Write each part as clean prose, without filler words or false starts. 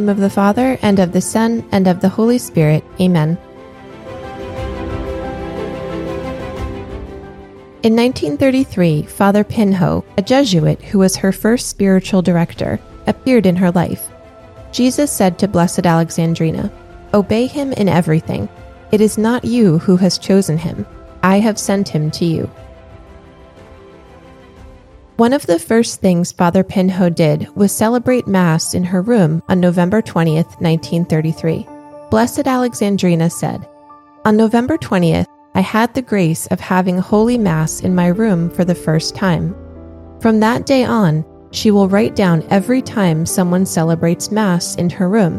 name of the Father, and of the Son, and of the Holy Spirit. Amen. In 1933, Father Pinho, a Jesuit who was her first spiritual director, appeared in her life. Jesus said to Blessed Alexandrina, "Obey him in everything. It is not you who has chosen him. I have sent him to you." One of the first things Father Pinho did was celebrate Mass in her room on November 20th, 1933. Blessed Alexandrina said, "On November 20th, I had the grace of having Holy Mass in my room for the first time. From that day on, she will write down every time someone celebrates Mass in her room."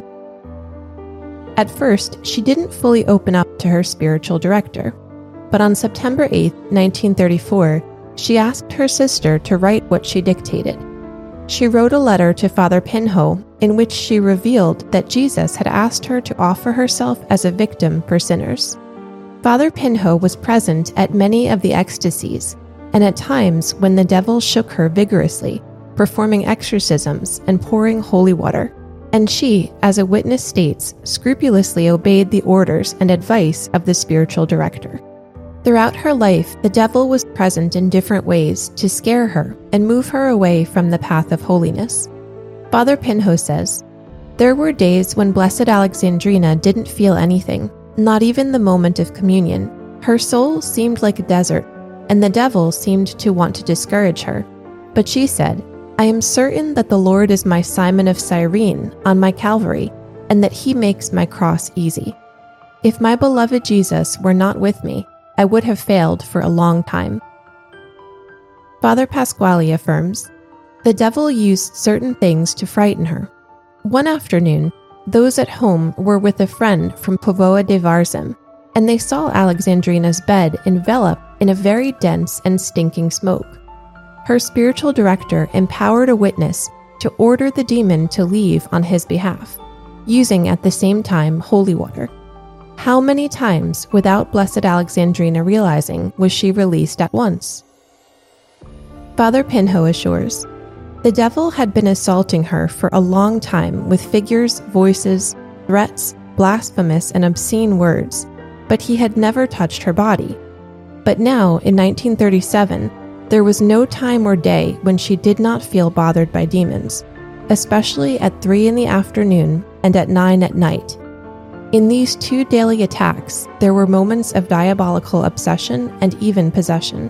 At first, she didn't fully open up to her spiritual director, but on September 8th, 1934, she asked her sister to write what she dictated. She wrote a letter to Father Pinho in which she revealed that Jesus had asked her to offer herself as a victim for sinners. Father Pinho was present at many of the ecstasies, and at times when the devil shook her vigorously, performing exorcisms and pouring holy water, and she, as a witness states, scrupulously obeyed the orders and advice of the spiritual director. Throughout her life, the devil was present in different ways to scare her and move her away from the path of holiness. Father Pinho says, "There were days when Blessed Alexandrina didn't feel anything, not even the moment of communion. Her soul seemed like a desert, and the devil seemed to want to discourage her. But she said, 'I am certain that the Lord is my Simon of Cyrene on my Calvary, and that he makes my cross easy. If my beloved Jesus were not with me, I would have failed for a long time.'" Father Pasquale affirms, "The devil used certain things to frighten her. One afternoon, those at home were with a friend from Póvoa de Varzim, and they saw Alexandrina's bed enveloped in a very dense and stinking smoke. Her spiritual director empowered a witness to order the demon to leave on his behalf, using at the same time holy water. How many times, without Blessed Alexandrina realizing, was she released at once?" Father Pinho assures, "The devil had been assaulting her for a long time with figures, voices, threats, blasphemous and obscene words, but he had never touched her body. But now, in 1937, there was no time or day when she did not feel bothered by demons, especially at 3 in the afternoon and at 9 at night. In these 2 daily attacks, there were moments of diabolical obsession and even possession.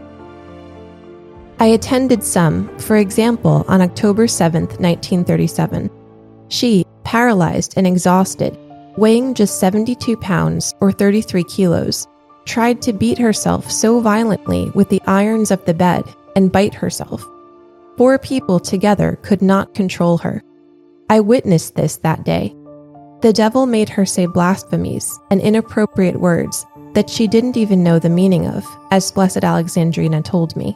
I attended some, for example, on October 7th, 1937. She, paralyzed and exhausted, weighing just 72 pounds or 33 kilos, tried to beat herself so violently with the irons of the bed and bite herself. 4 people together could not control her. I witnessed this that day. The devil made her say blasphemies and inappropriate words that she didn't even know the meaning of, as Blessed Alexandrina told me.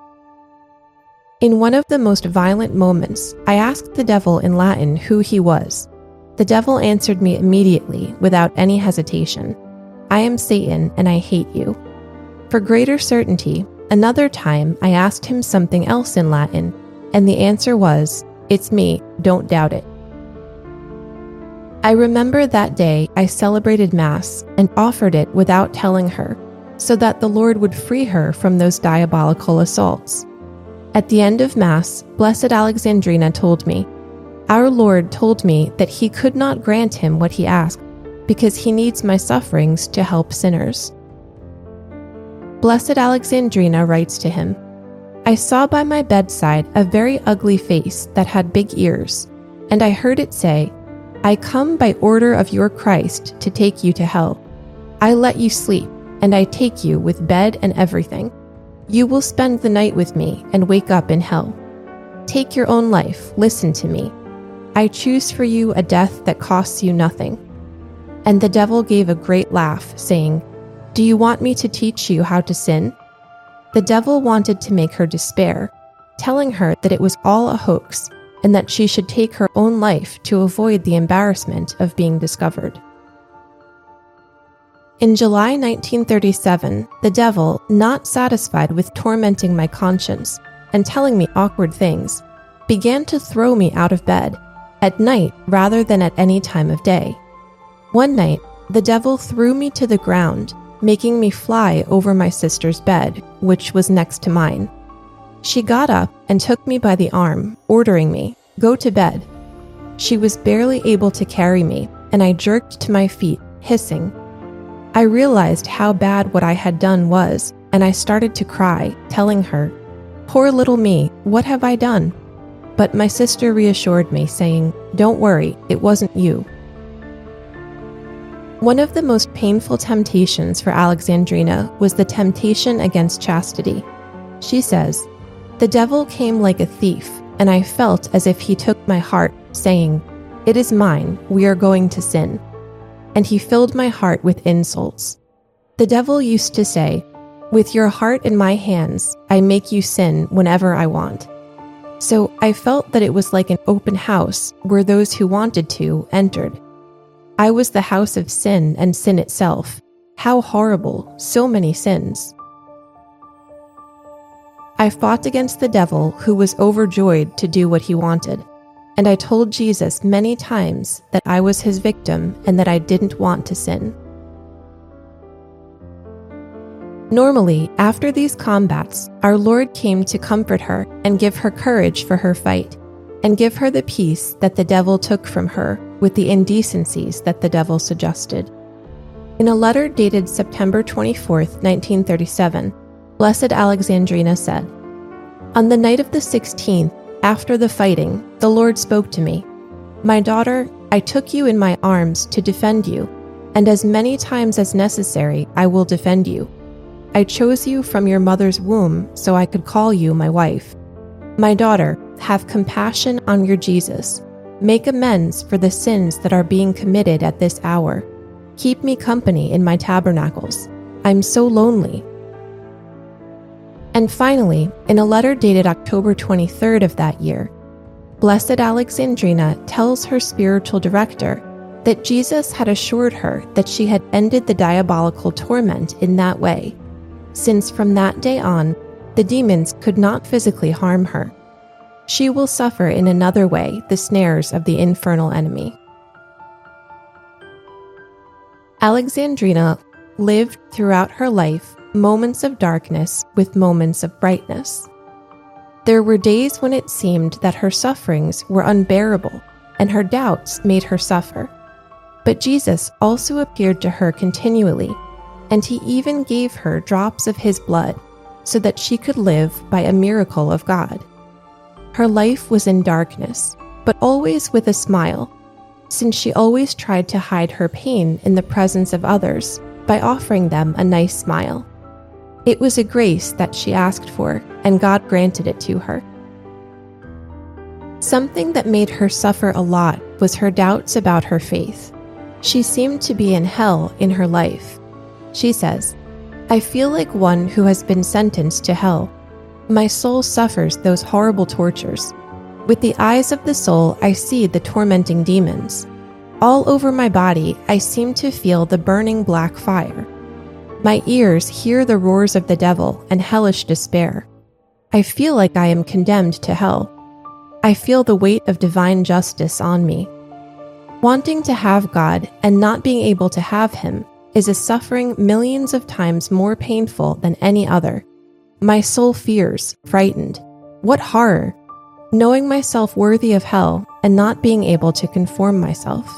In one of the most violent moments, I asked the devil in Latin who he was. The devil answered me immediately, without any hesitation. 'I am Satan, and I hate you.' For greater certainty, another time I asked him something else in Latin, and the answer was, 'It's me, don't doubt it.' I remember that day I celebrated Mass and offered it without telling her, so that the Lord would free her from those diabolical assaults. At the end of Mass, Blessed Alexandrina told me, 'Our Lord told me that he could not grant him what he asked, because he needs my sufferings to help sinners.' Blessed Alexandrina writes to him, 'I saw by my bedside a very ugly face that had big ears, and I heard it say, "I come by order of your Christ to take you to hell. I let you sleep, and I take you with bed and everything. You will spend the night with me and wake up in hell. Take your own life, listen to me. I choose for you a death that costs you nothing." And the devil gave a great laugh, saying, "Do you want me to teach you how to sin?" The devil wanted to make her despair, telling her that it was all a hoax and that she should take her own life to avoid the embarrassment of being discovered. In July 1937, the devil, not satisfied with tormenting my conscience and telling me awkward things, began to throw me out of bed at night rather than at any time of day. One night, the devil threw me to the ground, making me fly over my sister's bed, which was next to mine. She got up and took me by the arm, ordering me, "Go to bed." She was barely able to carry me, and I jerked to my feet, hissing. I realized how bad what I had done was, and I started to cry, telling her, "Poor little me, what have I done?" But my sister reassured me, saying, "Don't worry, it wasn't you." One of the most painful temptations for Alexandrina was the temptation against chastity. She says, "The devil came like a thief, and I felt as if he took my heart, saying, 'It is mine, we are going to sin.' And he filled my heart with insults. The devil used to say, 'With your heart in my hands, I make you sin whenever I want.' So I felt that it was like an open house where those who wanted to entered. I was the house of sin and sin itself. How horrible, so many sins. I fought against the devil, who was overjoyed to do what he wanted, and I told Jesus many times that I was his victim and that I didn't want to sin. Normally, after these combats, our Lord came to comfort her and give her courage for her fight, and give her the peace that the devil took from her with the indecencies that the devil suggested. In a letter dated September 24th, 1937, Blessed Alexandrina said, "On the night of the 16th, after the fighting, the Lord spoke to me. 'My daughter, I took you in my arms to defend you, and as many times as necessary I will defend you. I chose you from your mother's womb so I could call you my wife. My daughter, have compassion on your Jesus. Make amends for the sins that are being committed at this hour. Keep me company in my tabernacles. I'm so lonely.'" And finally, in a letter dated October 23rd of that year, Blessed Alexandrina tells her spiritual director that Jesus had assured her that she had ended the diabolical torment in that way, since from that day on, the demons could not physically harm her. She will suffer in another way the snares of the infernal enemy. Alexandrina lived throughout her life moments of darkness with moments of brightness. There were days when it seemed that her sufferings were unbearable and her doubts made her suffer. But Jesus also appeared to her continually, and he even gave her drops of his blood so that she could live by a miracle of God. Her life was in darkness, but always with a smile, since she always tried to hide her pain in the presence of others by offering them a nice smile. It was a grace that she asked for, and God granted it to her. Something that made her suffer a lot was her doubts about her faith. She seemed to be in hell in her life. She says, "I feel like one who has been sentenced to hell. My soul suffers those horrible tortures. With the eyes of the soul, I see the tormenting demons. All over my body, I seem to feel the burning black fire. My ears hear the roars of the devil and hellish despair. I feel like I am condemned to hell. I feel the weight of divine justice on me. Wanting to have God and not being able to have him is a suffering millions of times more painful than any other. My soul fears, frightened. What horror! Knowing myself worthy of hell and not being able to conform myself."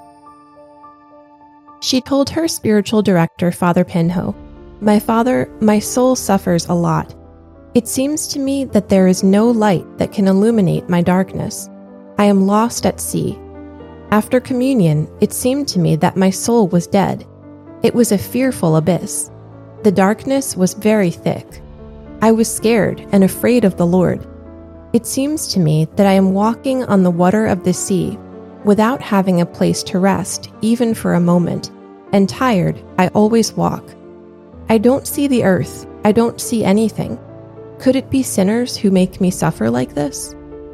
She told her spiritual director, Father Pinho, "My father, my soul suffers a lot. It seems to me that there is no light that can illuminate my darkness. I am lost at sea. After communion, it seemed to me that my soul was dead. It was a fearful abyss. The darkness was very thick. I was scared and afraid of the Lord. It seems to me that I am walking on the water of the sea, without having a place to rest, even for a moment, and tired, I always walk. I don't see the earth, I don't see anything. Could it be sinners who make me suffer like this?"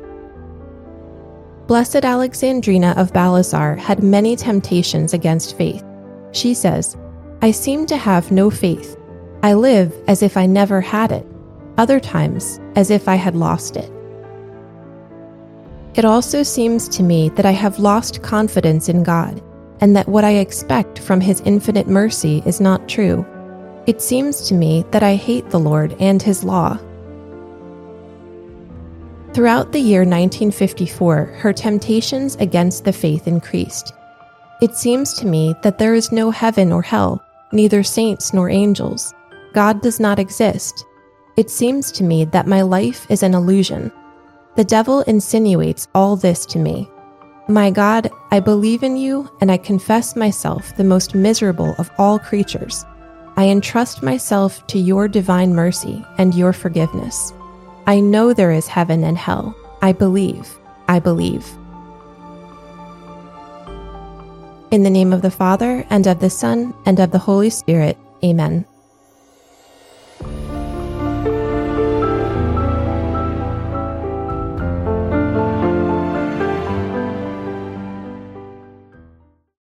Blessed Alexandrina of Balasar had many temptations against faith. She says, "I seem to have no faith. I live as if I never had it, other times as if I had lost it." It also seems to me that I have lost confidence in God, and that what I expect from His infinite mercy is not true. It seems to me that I hate the Lord and His law. Throughout the year 1954, her temptations against the faith increased. It seems to me that there is no heaven or hell, neither saints nor angels. God does not exist. It seems to me that my life is an illusion. The devil insinuates all this to me. My God, I believe in you, and I confess myself the most miserable of all creatures. I entrust myself to your divine mercy and your forgiveness. I know there is heaven and hell. I believe. I believe. In the name of the Father, and of the Son, and of the Holy Spirit. Amen.